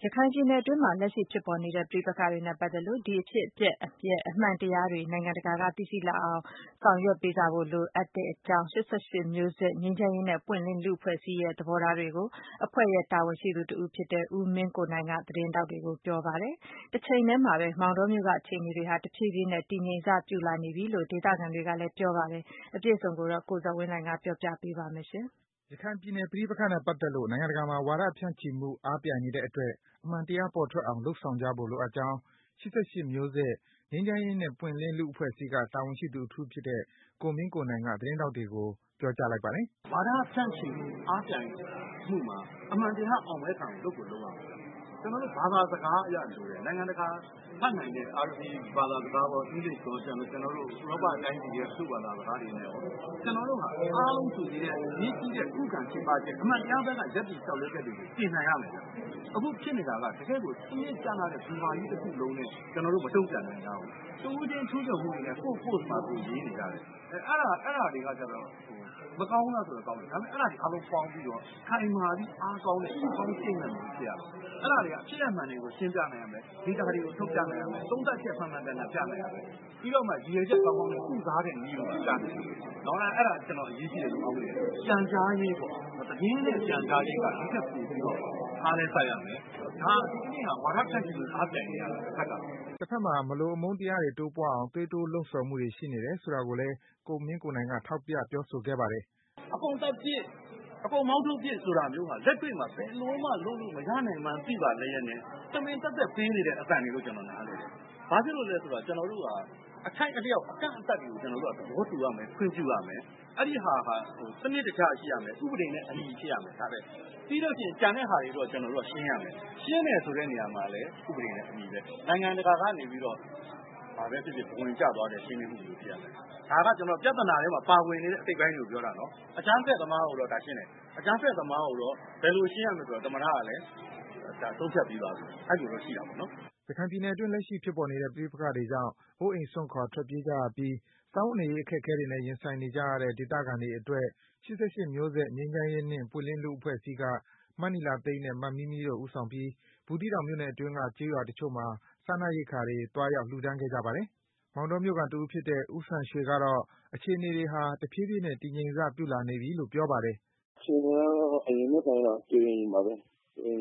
ခိုင်ပြည်နယ်အတွင်းမှာလက်ရှိဖြစ်ပေါ်နေတဲ့ပဋိပက္ခတွေနဲ့ပတ်သက်လို့ဒီအဖြစ်အပျက်ရဲ့အမှန်တရားတွေနိုင်ငံတကာကသိရှိလာအောင်ဆောင်ရွက်ပေးကြဖို့လိုအပ်တဲ့အကြောင်း88မျိုးဆက်ငြိမ်းချမ်းရေးနဲ့ပွင့်လင်းလူ့အဖွဲ့အစည်းရဲ့သဘောထားတွေကိုအဖွဲ့ရဲ့တာဝန်ရှိသူတဦးဖြစ်တဲ့ဦးမင်းကိုနိုင်ကသတင်းတောက်တွေကိုပြောပါတယ်။တစ်ချိန်တည်းမှာပဲမောင်တောမြို့ကအခြေအနေတွေဟာတဖြည်းဖြည်းနဲ့တည်ငြိမ်စပြုလာနေပြီလို့ဒေသခံတွေကလည်းပြောပါတယ်။အပြည့်အစုံကိုတော့ကိုဇော်ဝင်းနိုင်ကပြောပြပေးပါမယ်ရှင်။ရခိုင်ပြည်နယ်ပဋိပက္ခနဲ့ပတ်သက်လို့နိုင်ငံတကာမှာဝါဒဖြန့်ချိမှုအားပြိုင်နေတဲ့အတွက်အမှန်တရားပေါ်ထွက်အောင်လုပ်ဆောင်ကြဖို့လိုအပ်ကြောင်း88မျိုးဆက်ငြိမ်းချမ်းရေးနဲ့ပွင့်လင်းလူ့အဖွဲ့အစည်းကတာဝန်ရှိသူအထူးဖြစ်တဲ့ကိုမင်းကိုနိုင်ကသတင်းတောက်တွေကိုပြောကြားလိုက်ပါတယ်။ဝါဒဖြန့်ချိမှုအားပြိုင်မှုမှာအမှန်တရားအောင်မဲ့ခံလုပ်ကိုလုပ်ရမယ်။ကျွန်တော်တို့ဘာသာစကားအရလိုတယ်နိုင်ငံတကာဖတ်နိုင်တဲ့ RC ဘာသာစကားပေါ်အင်္ဂလိပ်ပေါ်ကျွန်တော်တို့ဥရောပတိုင်းပြည်ရဲ့သူ့ဘာသာစကားတွေနဲ့ကျွန်တော်တို့ဟာအားလုံးဆိုတဲ့ဒီကြီးတဲ့ခုခံချေပချက်အမှန်တရားဘက်ကရက်တီလျှောက်လက်ချက်တွေကိုပြင်နိုင်ရမယ်။အခုဖြစ်နေတာကတကယ်ကိုရှင်းရှင်းကြားလာတဲ့ဒီမာကြီးတစ်ခုလုံးနဲ့ကျွန်တော်တို့မတုံ့ပြန်နိုင်ကြဘူး။တူးချင်းထူးချွန်မှုတွေနဲ့ကိုယ့် post မှာကိုရေးနေကြတယ်။အဲ့ဒါတွေကကျတော့မကောင်းလားဆိုတော့ကောင်းတယ်ဒါပေမဲ့အဲ့ဒါတွေအားလုံးပေါင်းပြီးတော့ခိုင်မာပြီးအားကောင်းတဲ့ကောင်းရှင်းတဲ့မျိုးဖြစ်ရမယ်အဲ့ဒါတွေကဖြစ်ရမှန်တွေကိုရှင်းပြနိုင်ရမယ်ဒီတာတွေကိုထုတ်ပြနိုင်ရမယ်သုံးသပ်ချက်မှန်မှန်ကန်ကန်ပြနိုင်ရမယ်ပြီးတော့မှရည်ရွယ်ချက်ကောင်းကောင်းနဲ့ကုစားတဲ့နည်းကိုပြနိုင်တယ်တော့အဲ့ဒါကျွန်တော်အရေးကြီးတယ်လို့ပြောလို့ရတယ်ကြံကြားရေးပေါ့တည်င်းနဲ့ကြံကြားရေးကဒီထက်ပိုပြီးတော့အားနဲ့ဆိုင်ရမယ်ဒါဒီနေ့ဟာဝါဒဖြန့်ချီလို့အားပြိုင်နေရတယ်ဖက်ကတစ်ဖက်မှာမလိုအမုန်းတရားတွေတိုးပွားအောင်သွေးတိုးလှုံ့ဆော်မှုတွေရှိနေတယ်ဆိုတာကိုလည်းကိုမင်းကိုနိုင်ကထောက်ပြပြောဆိုခဲ့ပါတယ်အကုန်တက်ပြည့်အကုန်မောင်းထုတ်ပြည့်ဆိုတာမျိုးဟာလက်တွေ့မှာဘယ်လိုမှလုပ်လို့မရနိုင်မှန်းသိပါလေရဲ့နဲ့တမင်တက်တက်ပေးနေတဲ့အတန်တွေကိုကျွန်တော်နားလဲတယ်။ဘာဖြစ်လို့လဲဆိုတော့ကျွန်တော်တို့ကအထိုက်အလျောက်အကန့်အသတ်တွေကိုကျွန်တော်တို့ကသဘောတူရမယ်ခွင့်ပြုရမယ်။အဲ့ဒီဟာစနစ်တကျရှိရမယ်ဥပဒေနဲ့အညီရှိရမယ်ဒါပဲ။ပြီးတော့ကျန်တဲ့ဟာတွေတော့ကျွန်တော်တို့ကရှင်းရမယ်။ရှင်းတယ်ဆိုတဲ့နေရာမှာလည်းဥပဒေနဲ့အညီပဲ။နိုင်ငံတကာကနေပြီးတော့ဘာပဲဖြစ်ဖြစ်ဝင်ကြသွားတဲ့ရှင်းလင်းမှုမျိုးဖြစ်ရမယ်။ဒါကကျွန်တော်ပြဿနာတွေမှာပါဝင်နေတဲ့အစိတ်ပိုင်းတွေကိုပြောတာနော်။အချမ်းဖက်သမားကိုတော့ဒါရှင်းတယ်။အချမ်းဖက်သမားကိုတော့ဘယ်လိုရှင်းရမလဲဆိုတော့သမထကလည်းဒါသုံးဖြတ်ပြီးပါပြီ။အဲ့လိုတော့ရှိတာပေါ့နော်။ရခိုင်ပြည်နယ်အတွင်းလက်ရှိဖြစ်ပေါ်နေတဲ့ပဋိပက္ခတွေကြောင့်အိုးအိမ်စွန့်ခွာထွက်ပြေးကြရပြီးစားဝတ်နေရေးအခက်အခဲတွေနဲ့ရင်ဆိုင်နေကြရတဲ့ဒေသခံတွေအတွက်88မျိုးဆက်ငြိမ်းချမ်းရေးနှင့်ပွင့်လင်းလူ့အဖွဲ့အစည်းကမနီလာသိန်းနဲ့မမီးမီးတို့ဦးဆောင်ပြီးဘူးသီးတောင်မြို့နယ်အတွင်းကကျေးရွာတချို့မှာစားနပ်ရိက္ခာတွေတွားရောက်လှူဒါန်းခဲ့ကြပါတယ်။မောင်တောမြို့ခံတဦးဖြစ်တဲ့ဦးစံရွှေကတော့အခြေအနေတွေဟာတဖြည်းဖြည်းနဲ့တည်ငြိမ်စပြုလာနေပြီလို့ပြောပါတယ်။အခြေအနေကတော့အရင်ကတည်းကတည်ငြိမ်ပါပဲ။အ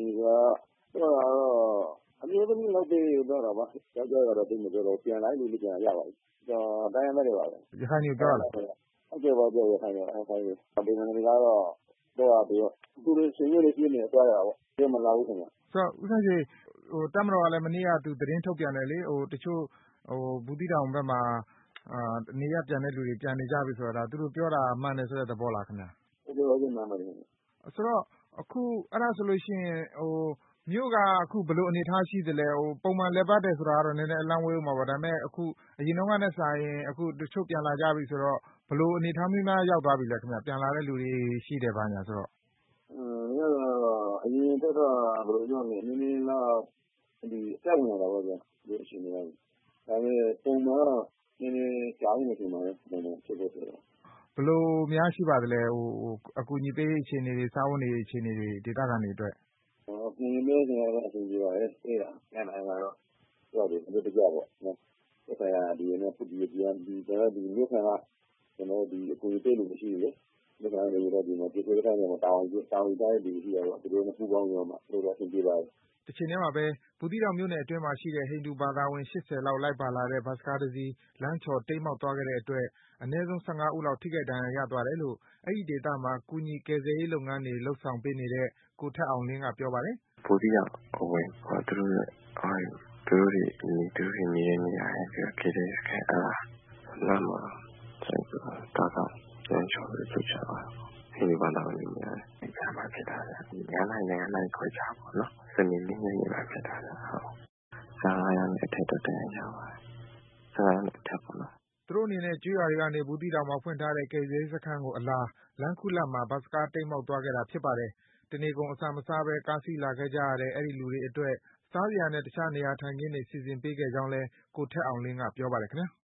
မျိုးသမီးလောက်ပဲပြောတာပါ။ယောက်ျားကတော့သိမပြောတော့ပြန်လိုက်လို့ပြန်ရပါပြီ။တိုင်းရင်းသားတွေပါပဲ။ရခိုင်တွေပြောလား။ဟုတ်ကဲ့ပါပြောရခိုင်တွေ။ဒီနေ့ကတော့တော့ပြီးသူတို့ရှင်ရွေးလေးပြနေသွားရပါပေါ့။ပြန်မလာဘူးခင်ဗျ။ဆိုတော့ဦးစံရွှေတပ်မတော်ကလည်းမနေ့ကသူသတင်းထုတ်ပြန်တယ်လေတချို့ဘူးသီးတောင်ဘက်မှာနေရပြန်တဲ့လူတွေပြန်နေကြပြီဆိုတော့သူတို့ပြောတာမှန်တယ်ဆိုတဲ့သဘောလားခင်ဗျာဟုတ်ကဲ့မှန်ပါတယ်ဆိုတော့အခုအဲ့ဒါဆိုလို့ရှိရင်မြို့ကအခုဘယ်လိုအနေအထားရှိသလဲပုံမှန်လည်ပတ်တယ်ဆိုတာကတော့နည်းနည်းအလန့်ဝေးဦးမှာပေါ့ဒါပေမဲ့အခုအရင်တော့ကနဲ့စာရင်အခုတချို့ပြန်လာကြပြီဆိုတော့ဘယ်လိုအနေအထားမျိုးများရောက်သွားပြီလဲခင်ဗျပြန်လာတဲ့လူတွေရှိတယ်ဘာညာဆိုတော့အရင်တော့ဘယ်လိုပြောမလဲနည်းနည်းလောက်ဒီတက်ဝင်လာတော့ဗျဒီအချိန်တွေကဒါပေမဲ့ပုံမှန်တော့နည်းနည်းကြားနေတယ်မှာပုံမှန်ဖြစ်ဖို့ဆိုတော့ဘယ်လိုများရှိပါသလဲအကူအညီပေးအခြေအနေတွေစားဝတ်နေအခြေအနေတွေဒေသခံတွေအတွက်ဒီမျိုးတွေကတော့အဆင်ပြေပါတယ်အေးလားအဲ့ဒါကတော့ပြောတယ်ဒီတကြပေါ့နော်အဲ့ဒါဒီနေ့ပြည်ဒီမျိုးခံကကျွန်တော်ဒီအကူအညီပေးလို့မရှိဘူးလေဒီကနေတော့ဒီမှာပြည်သူတွေကလည်းတောင်းတဲ့ဒီရှိတော့သူတို့နဲ့ပူးပေါင်းရောမှတို့တော့အဆင်ပြေပါတယ်တချိန်တည်းမှာပဲဘူးသီးတောင်မြို့နယ်အတွင်းမှာရှိတဲ့ဟိန္ဒူဘာသာဝင်80လောက်လိုက်ပါလာတဲ့ဘတ်စကားတစ်စီးလမ်းချော်တိမ်းမှောက်သွားခဲ့တဲ့အတွက်အနည်းဆုံး15ဦးလောက်ထိခိုက်ဒဏ်ရာရသွားတယ်လို့အဲဒီဒေသမှာကူညီကယ်ဆယ်ရေးလုပ်ငန်းတွေလုပ်ဆောင်ပေးနေတဲ့ကိုထက်အောင်လင်းကပြောပါတယ်ဘူးသီးတောင်ဝင်သူတို့နေတဲ့နေရာရဲ့ကယ်ဆယ်ရေးစခန်းလမ်းမှာတော့လမ်းချော်ပြီးထုတ်ချပါဟိန္ဒူဘာသာဝင်တွေများတယ်။ကြားမှာဖြစ်တာလေ။ညာနိုင်ခွဲကြပါတော့။စနေနေ့ညနေမှာဖြစ်တာလေ။ဟုတ်။စားရမယ့်အထက်တော့တရားရပါတယ်။စားရမယ့်အထက်ပေါ့နော်။သူတို့အနေနဲ့ကျွေးရွာတွေကနေဘူးသီးတောင်မှာဖွင့်ထားတဲ့ကယ်ဆယ်ရေးစခန်းကိုအလားလမ်းခုလတ်မှာဘတ်စကားတိမ်းမှောက်သွားခဲ့တာဖြစ်ပါတယ်။တနေကုန်အစာမစားဘဲကားစီးလာခဲ့ကြရတဲ့အဲဒီလူတွေအတွက်စားစရာနဲ့တခြားနေရာထိုင်ခင်းတွေစီစဉ်ပေးခဲ့ကြောင်းလည်းကိုထက်အောင်လင်းကပြောပါတယ်ခင်ဗျာ။